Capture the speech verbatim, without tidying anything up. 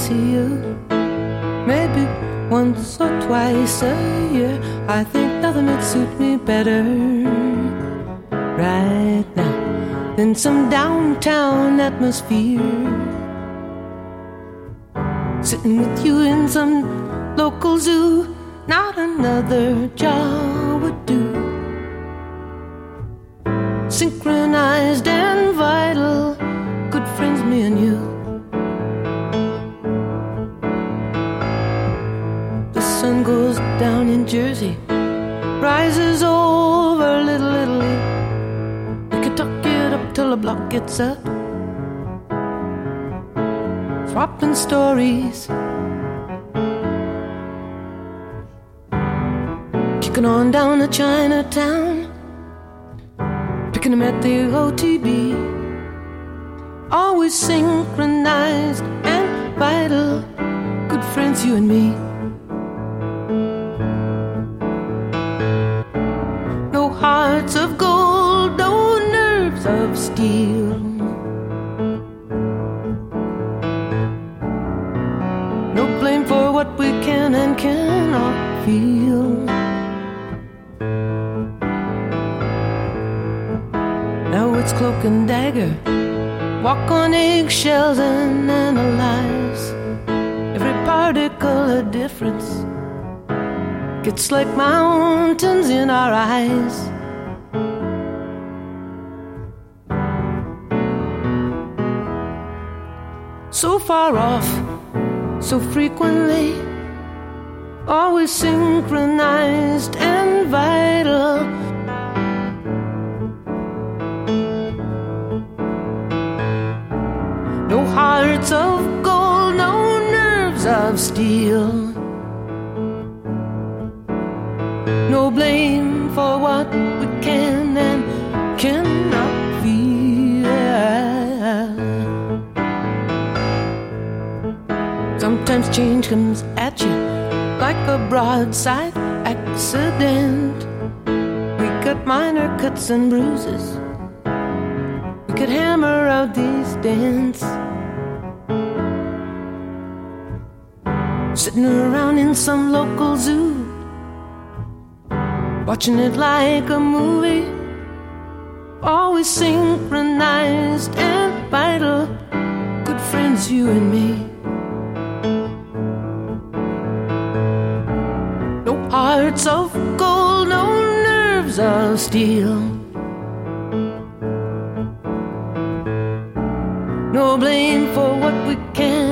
see you. Maybe once or twice a year. I think nothing would suit me better right now than some downtown atmosphere. Sitting with you in some local zoo, not another job would do. Synchronized and vital, good friends, me and you. The sun goes down in Jersey, rises over Little Italy. We could talk it up till the block gets up, swapping stories, kicking on down to Chinatown, picking them at the O T B. Always synchronized and vital, good friends, you and me. No hearts of gold, no nerves of steel. No blame for what we can and cannot feel. Now it's cloak and dagger, walk on eggshells and analyze every particle a difference. It's like mountains in our eyes. So far off, so frequently, always synchronized and vital. No hearts of gold, no nerves of steel. No blame for what we can and cannot feel. Sometimes change comes at you like a broadside accident. We got minor cuts and bruises, we could hammer out these dents. Sitting around in some local zoo, watching it like a movie. Always synchronized and vital, good friends, you and me. No hearts of gold, no nerves of steel. No blame for what we can